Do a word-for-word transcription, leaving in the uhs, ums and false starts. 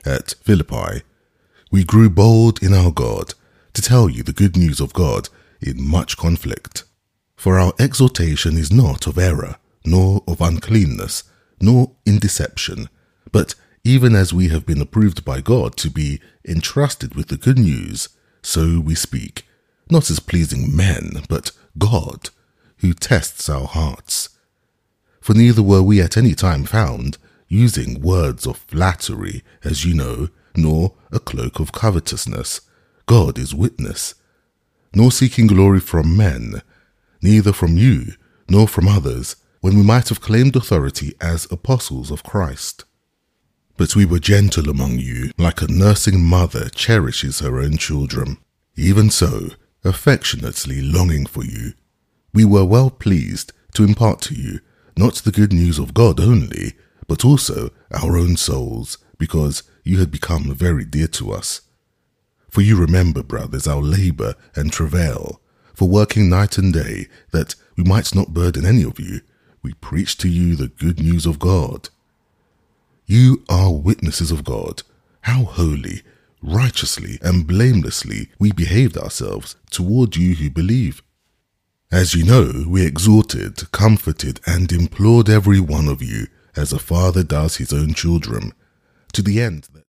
at Philippi, we grew bold in our God to tell you the good news of God in much conflict. For our exhortation is not of error, nor of uncleanness, nor in deception, but even as we have been approved by God to be entrusted with the good news, so we speak, not as pleasing men, but God, who tests our hearts. For neither were we at any time found using words of flattery, as you know, nor a cloak of covetousness. God is witness. Nor seeking glory from men, neither from you, nor from others, when we might have claimed authority as apostles of Christ. But we were gentle among you, like a nursing mother cherishes her own children. Even so, affectionately longing for you, we were well pleased to impart to you not the good news of God only, but also our own souls, because you had become very dear to us. For you remember, brothers, our labour and travail, for working night and day, that we might not burden any of you, we preached to you the good news of God. You are witnesses of God, how holy, righteously, and blamelessly we behaved ourselves toward you who believe. As you know, we exhorted, comforted, and implored every one of you, as a father does his own children, to the end that